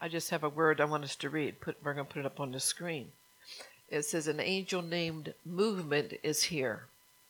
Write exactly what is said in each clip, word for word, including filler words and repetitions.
I just have a word I want us to read. Put, we're going to put it up on the screen. It says, an angel named Movement is here.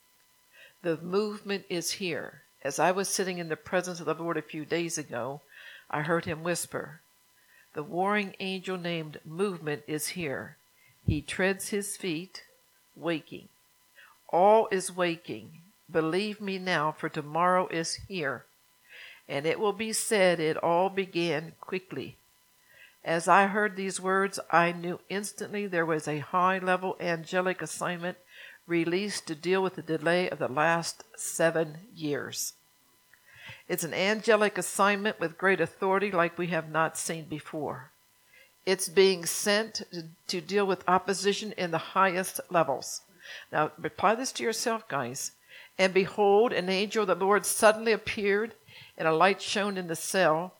The movement is here. As I was sitting in the presence of the Lord a few days ago, I heard him whisper, the warring angel named Movement is here. He treads his feet, waking. All is waking. Believe me now, for tomorrow is here. And it will be said it all began quickly. As I heard these words, I knew instantly there was a high-level angelic assignment released to deal with the delay of the last seven years. It's an angelic assignment with great authority like we have not seen before. It's being sent to, to deal with opposition in the highest levels. Now, apply this to yourself, guys. And behold, an angel of the Lord suddenly appeared, and a light shone in the cell.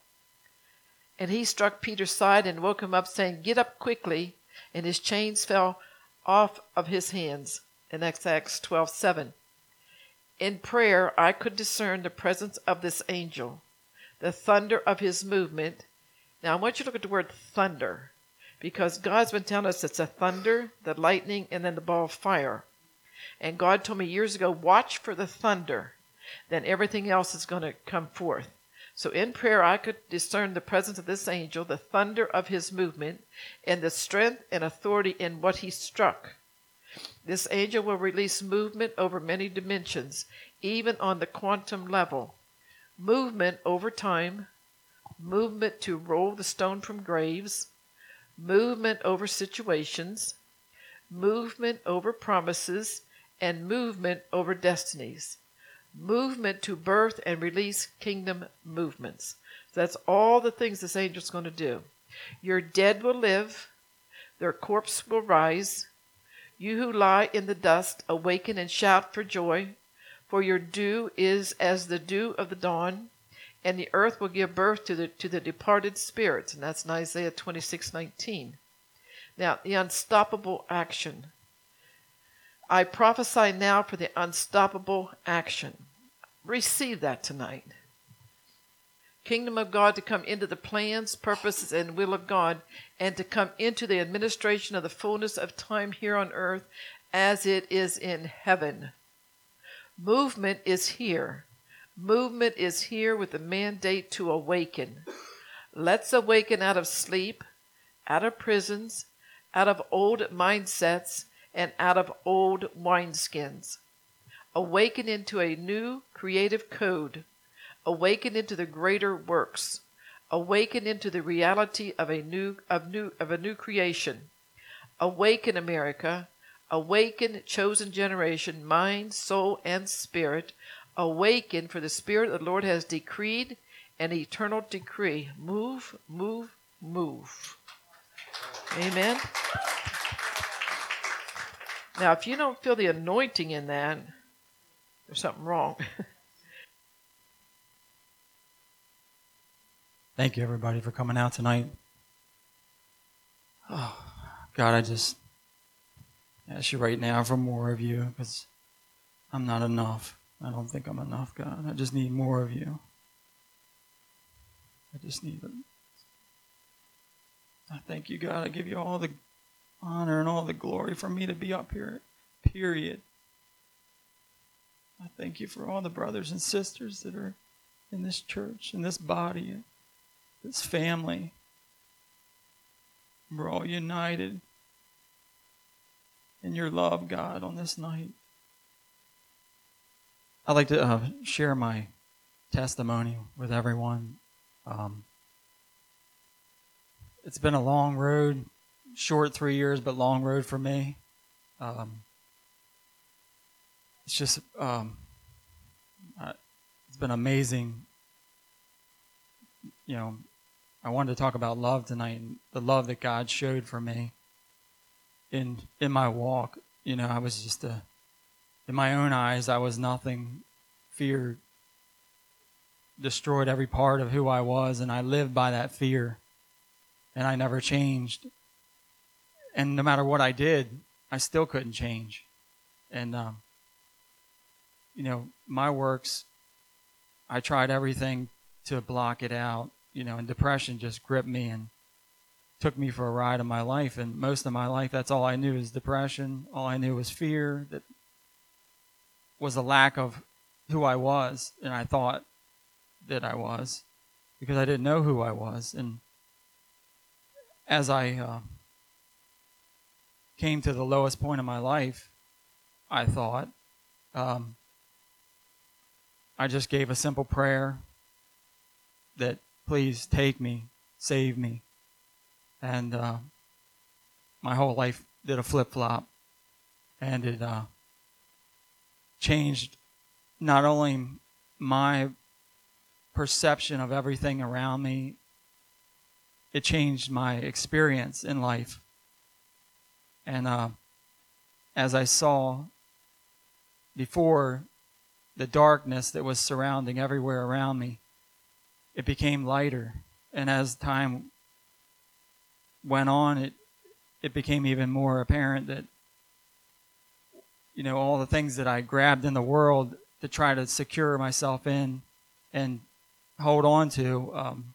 And he struck Peter's side and woke him up, saying, get up quickly. And his chains fell off of his hands. In Acts twelve seven. In prayer, I could discern the presence of this angel, the thunder of his movement. Now, I want you to look at the word thunder, because God's been telling us it's a thunder, the lightning, and then the ball of fire. And God told me years ago, watch for the thunder. Then everything else is going to come forth. So in prayer, I could discern the presence of this angel, the thunder of his movement, and the strength and authority in what he struck. This angel will release movement over many dimensions, even on the quantum level. Movement over time, movement to roll the stone from graves, movement over situations, movement over promises, and movement over destinies. Movement to birth and release kingdom movements. So that's all the things this angel's going to do. Your dead will live. Their corpse will rise. You who lie in the dust, awaken and shout for joy. For your dew is as the dew of the dawn, and the earth will give birth to the to the departed spirits. And that's in Isaiah twenty-six nineteen. Now, the unstoppable action. I prophesy now for the unstoppable action. Receive that tonight. Kingdom of God to come into the plans, purposes, and will of God, and to come into the administration of the fullness of time here on earth as it is in heaven. Movement is here. Movement is here with the mandate to awaken. Let's awaken out of sleep, out of prisons, out of old mindsets, and out of old wineskins. Awaken into a new creative code. Awaken into the greater works. Awaken into the reality of a new of new of a new creation. Awaken, America. Awaken, chosen generation, mind, soul, and spirit. Awaken, for the Spirit of the Lord has decreed an eternal decree. Move, move, move. Amen. Now, if you don't feel the anointing in that, there's something wrong. Thank you, everybody, for coming out tonight. Oh, God, I just ask you right now for more of you, because I'm not enough. I don't think I'm enough, God. I just need more of you. I just need it. I thank you, God. I give you all the honor and all the glory for me to be up here, period. I thank you for all the brothers and sisters that are in this church, in this body, this family. We're all united in your love, God, on this night. I'd like to uh, share my testimony with everyone. Um, it's been a long road, short three years, but long road for me. Um, it's just, um, uh, it's been amazing. You know, I wanted to talk about love tonight, and the love that God showed for me in in my walk. You know, I was just a, in my own eyes, I was nothing. Fear destroyed every part of who I was, and I lived by that fear, and I never changed. And no matter what I did, I still couldn't change. And, um, you know, my works, I tried everything to block it out, you know, and depression just gripped me, and took me for a ride in my life. And most of my life, that's all I knew was depression. All I knew was fear. That was a lack of who I was, and I thought that I was, because I didn't know who I was. And as I uh, came to the lowest point of my life, I thought, um, I just gave a simple prayer that, please take me, save me. And uh, my whole life did a flip-flop. And it uh, changed not only my perception of everything around me, it changed my experience in life. And uh, as I saw before the darkness that was surrounding everywhere around me, it became lighter. And as time went on, it it became even more apparent that, you know, all the things that I grabbed in the world to try to secure myself in and hold on to, um,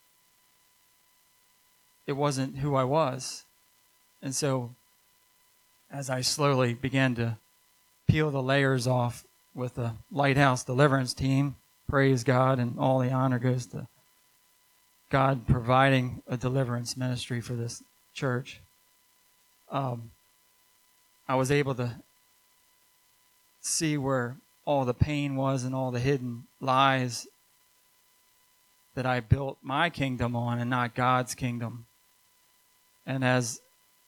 it wasn't who I was. And so as I slowly began to peel the layers off with the Lighthouse Deliverance team, praise God, and all the honor goes to God providing a deliverance ministry for this church. Um, I was able to see where all the pain was and all the hidden lies that I built my kingdom on and not God's kingdom. And as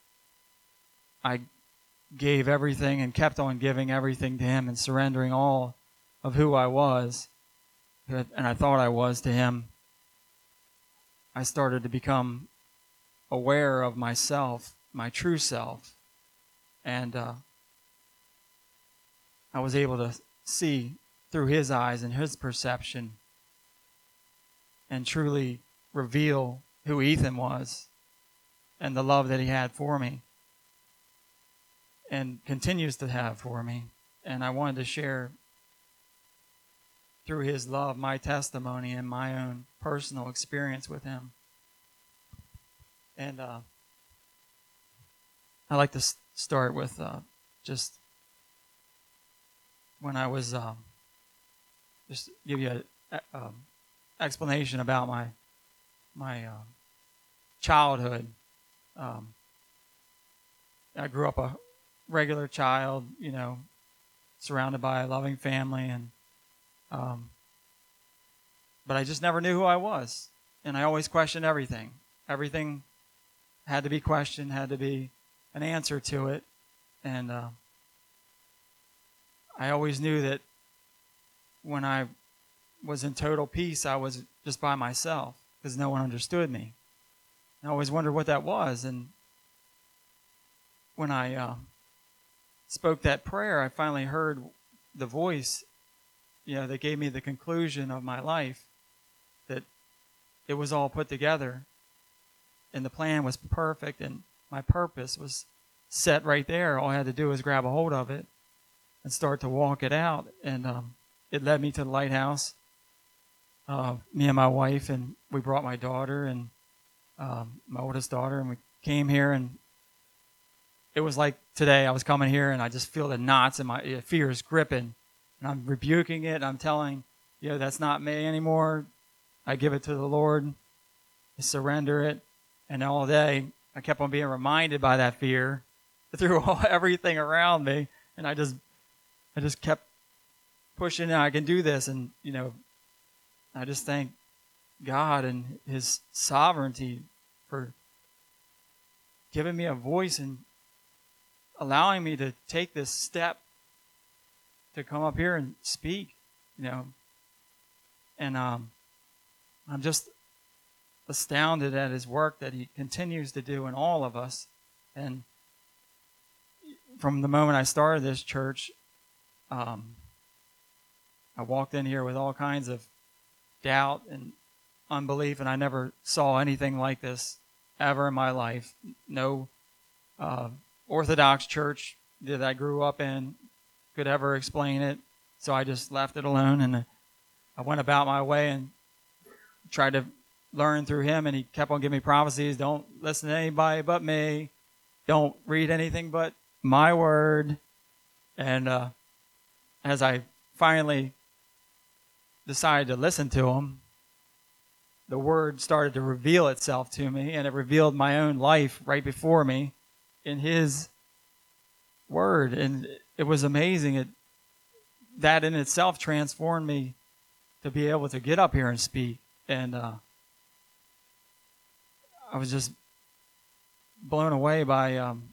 I gave everything and kept on giving everything to Him and surrendering all of who I was, and I thought I was, to Him, I started to become aware of myself, my true self. And uh, I was able to see through His eyes and His perception and truly reveal who Ethan was and the love that he had for me and continues to have for me. And I wanted to share through His love my testimony and my own personal experience with Him. And uh, I like to s- start with uh, just when I was, um, just give you an um, explanation about my my uh, childhood. Um, I grew up a regular child, you know, surrounded by a loving family, and um, but I just never knew who I was, and I always questioned everything. Everything had to be questioned, had to be an answer to it, and uh, I always knew that when I was in total peace, I was just by myself because no one understood me. And I always wondered what that was, and when I uh, spoke that prayer, I finally heard the voice, you know, that gave me the conclusion of my life, that it was all put together, and the plan was perfect, and my purpose was set right there. All I had to do was grab a hold of it and start to walk it out. And um, it led me to the Lighthouse, uh, me and my wife, and we brought my daughter and um, my oldest daughter, and we came here, and it was like today I was coming here, and I just feel the knots in my uh, fear is gripping, and I'm rebuking it. I'm telling, you know, that's not me anymore. I give it to the Lord. I surrender it. And all day, I kept on being reminded by that fear through all, everything around me. And I just, I just kept pushing. I can do this. And, you know, I just thank God and His sovereignty for giving me a voice and allowing me to take this step to come up here and speak, you know. And um, I'm just astounded at His work that He continues to do in all of us. And from the moment I started this church, um, I walked in here with all kinds of doubt and unbelief, and I never saw anything like this ever in my life. No uh, Orthodox church that I grew up in could ever explain it, so I just left it alone, and I went about my way and tried to learned through him, and he kept on giving me prophecies. Don't listen to anybody but me. Don't read anything but my word. And uh, as I finally decided to listen to him, the word started to reveal itself to me, and it revealed my own life right before me in his word. And it was amazing. It, that in itself transformed me to be able to get up here and speak. And uh, I was just blown away by um,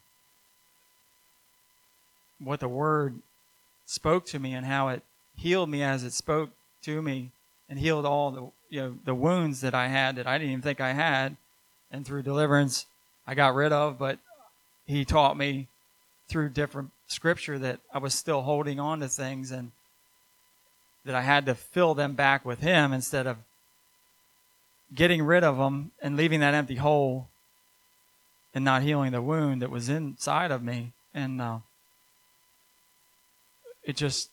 what the word spoke to me and how it healed me as it spoke to me and healed all the you know the wounds that I had that I didn't even think I had, and through deliverance I got rid of. But he taught me through different scripture that I was still holding on to things, and that I had to fill them back with him instead of getting rid of them and leaving that empty hole and not healing the wound that was inside of me. And uh, it just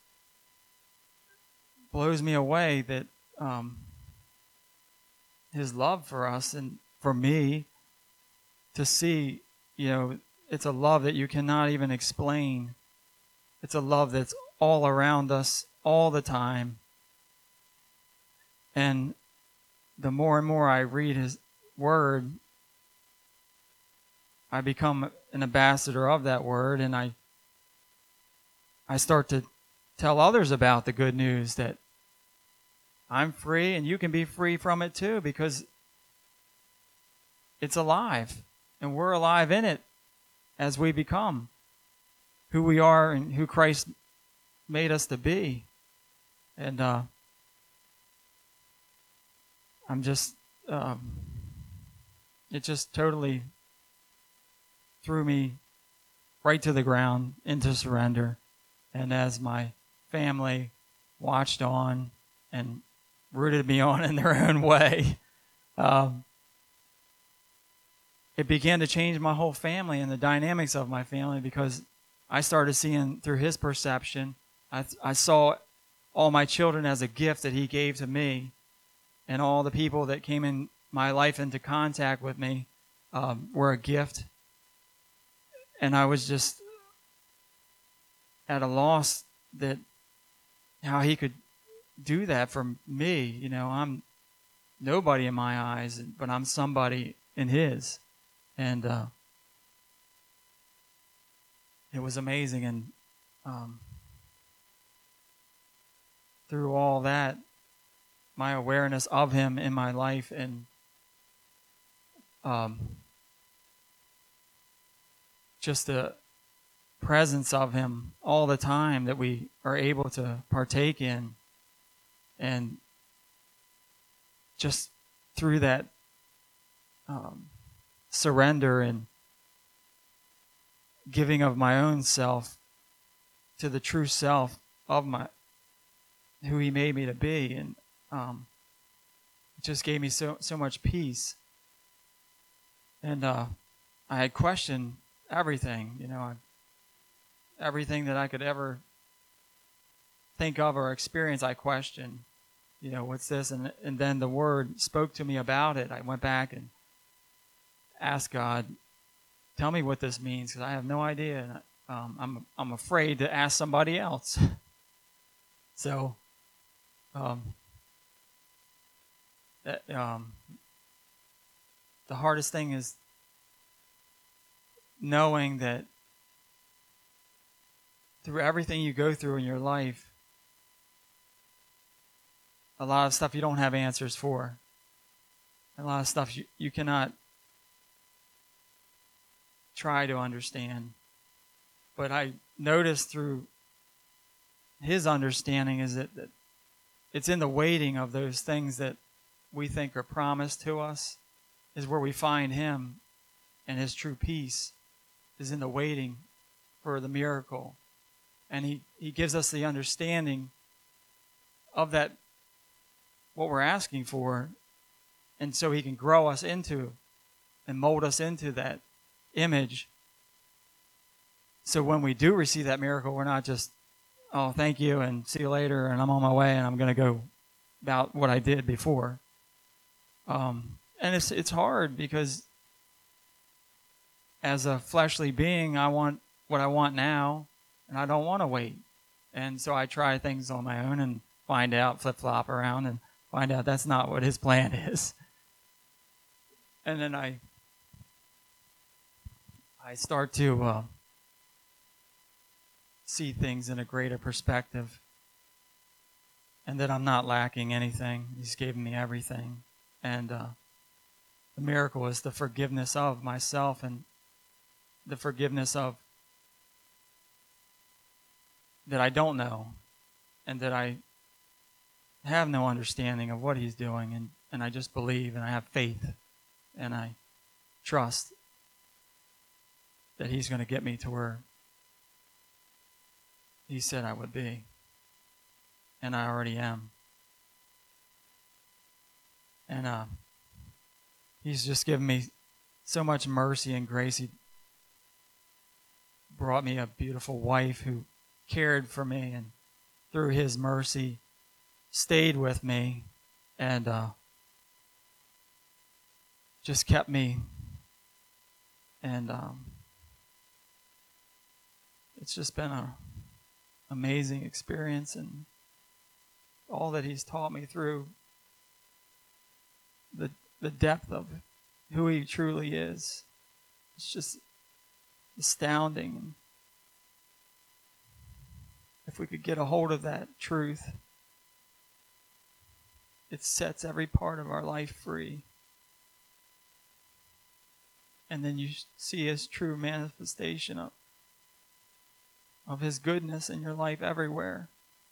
blows me away that um, his love for us and for me to see, you know, it's a love that you cannot even explain. It's a love that's all around us all the time. And the more and more I read his word, I become an ambassador of that word, and I I start to tell others about the good news that I'm free and you can be free from it too, because it's alive and we're alive in it as we become who we are and who Christ made us to be. And uh, I'm just, um, it just totally threw me right to the ground into surrender. And as my family watched on and rooted me on in their own way, um, it began to change my whole family and the dynamics of my family, because I started seeing through his perception. I, I saw all my children as a gift that he gave to me, and all the people that came in my life into contact with me um, were a gift. And I was just at a loss that how he could do that for me. You know, I'm nobody in my eyes, but I'm somebody in his. And uh, it was amazing. And um, through all that, my awareness of him in my life, and um, just the presence of him all the time that we are able to partake in, and just through that um, surrender and giving of my own self to the true self of my who he made me to be. And um, it just gave me so so much peace. And uh, I had questioned everything, you know, I, everything that I could ever think of or experience, I questioned. You know, what's this? And and then the word spoke to me about it. I went back and asked God, tell me what this means, because I have no idea. And um, I'm I'm afraid to ask somebody else. so, um, that, um, the hardest thing is knowing that through everything you go through in your life, a lot of stuff you don't have answers for. A lot of stuff you, you cannot try to understand. But I noticed through his understanding is that, that it's in the waiting of those things that we think are promised to us is where we find him, and his true peace is in the waiting for the miracle. And he, he gives us the understanding of that, what we're asking for, and so he can grow us into and mold us into that image. So when we do receive that miracle, we're not just, oh, thank you, and see you later, and I'm on my way, and I'm going to go about what I did before. Um, and it's it's hard because as a fleshly being, I want what I want now, and I don't want to wait. And so I try things on my own and find out, flip-flop around, and find out that's not what his plan is. And then I I start to uh, see things in a greater perspective, and that I'm not lacking anything. He's given me everything. And uh, the miracle is the forgiveness of myself and the forgiveness of that I don't know and that I have no understanding of what he's doing. And, and I just believe and I have faith and I trust that he's going to get me to where he said I would be. And I already am. And uh, he's just given me so much mercy and grace. He brought me a beautiful wife who cared for me and through his mercy stayed with me and uh, just kept me. And um, it's just been an amazing experience, and all that he's taught me through the the depth of who he truly is. It's just astounding. If we could get a hold of that truth, it sets every part of our life free. And then you see his true manifestation of, of his goodness in your life everywhere.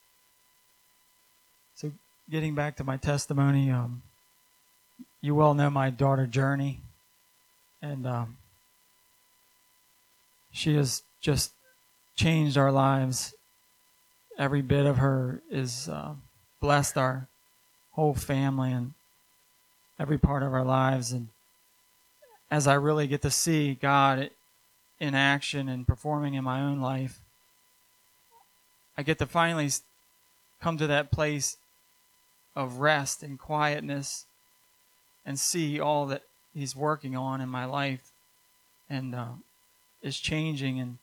So getting back to my testimony, um, you well know my daughter Journey, and um, she has just changed our lives. Every bit of her is uh, blessed our whole family and every part of our lives. And as I really get to see God in action and performing in my own life, I get to finally come to that place of rest and quietness and see all that he's working on in my life and uh, is changing. And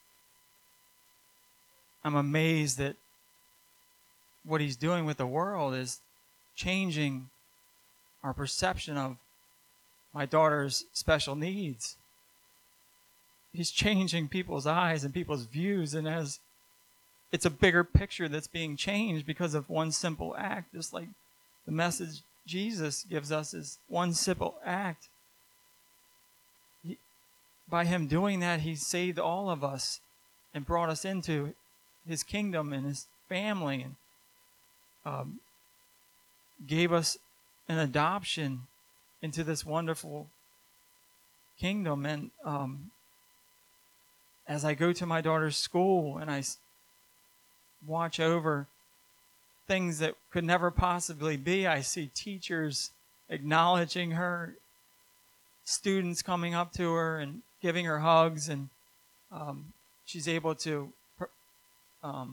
I'm amazed that what he's doing with the world is changing our perception of my daughter's special needs. He's changing people's eyes and people's views, and as it's a bigger picture that's being changed because of one simple act, just like the message Jesus gives us is one simple act. He, by him doing that, he saved all of us and brought us into his kingdom and his family, and um, gave us an adoption into this wonderful kingdom. And um, as I go to my daughter's school and I watch over things that could never possibly be, I see teachers acknowledging her, students coming up to her and giving her hugs, and um, she's able to um,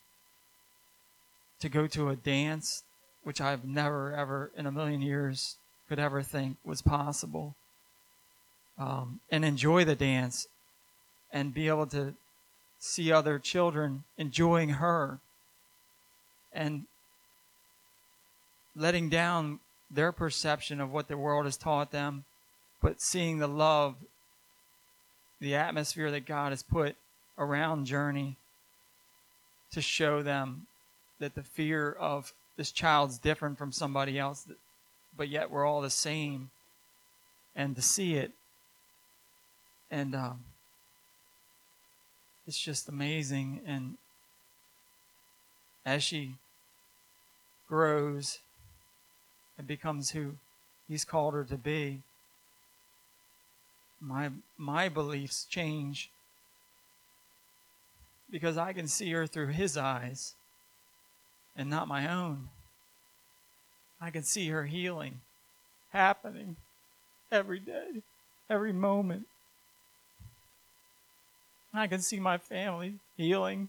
to go to a dance, which I've never ever in a million years could ever think was possible, um, and enjoy the dance and be able to see other children enjoying her and letting down their perception of what the world has taught them, but seeing the love, the atmosphere that God has put around Journey to show them that the fear of this child's different from somebody else, but yet we're all the same, and to see it. And um, it's just amazing. And as she grows and becomes who he's called her to be, my my beliefs change, because I can see her through his eyes and not my own. I can see her healing happening every day, every moment. I can see my family healing,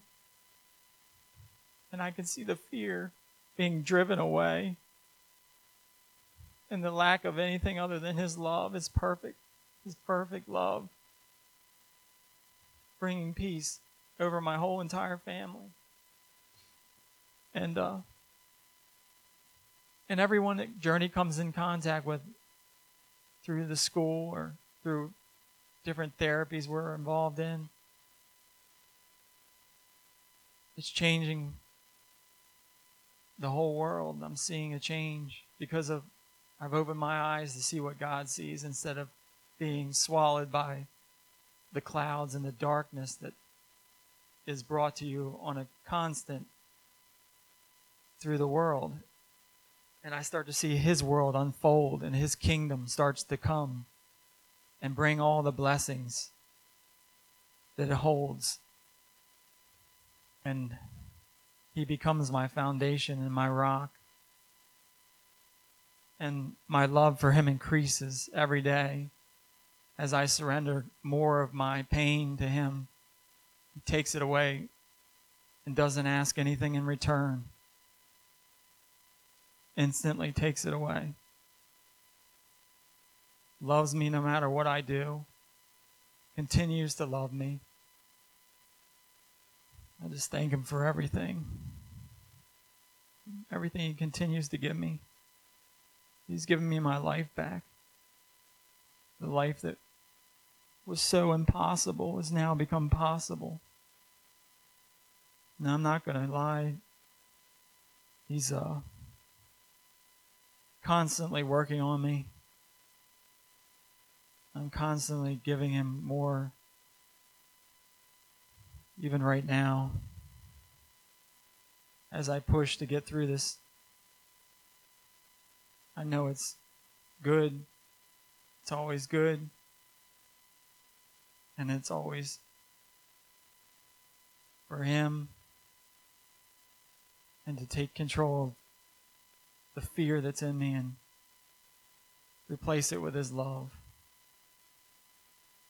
and I can see the fear being driven away. and the lack of anything other than his love is perfect. His perfect love. Bringing peace over my whole entire family. And, uh, and everyone that Journey comes in contact with through the school or through different therapies we're involved in, it's changing the whole world. I'm seeing a change because of I've opened my eyes to see what God sees instead of being swallowed by the clouds and the darkness that is brought to you on a constant through the world. And I start to see his world unfold and his kingdom starts to come and bring all the blessings that it holds. And he becomes my foundation and my rock. And my love for him increases every day as I surrender more of my pain to him. He takes it away and doesn't ask anything in return. Instantly takes it away. Loves me no matter what I do. Continues to love me. I just thank him for everything. Everything he continues to give me. He's given me my life back. The life that was so impossible has now become possible. Now I'm not going to lie. He's uh, constantly working on me. I'm constantly giving him more. Even right now, as I push to get through this, I know it's good. It's always good. And it's always for him. And to take control of the fear that's in me and replace it with his love.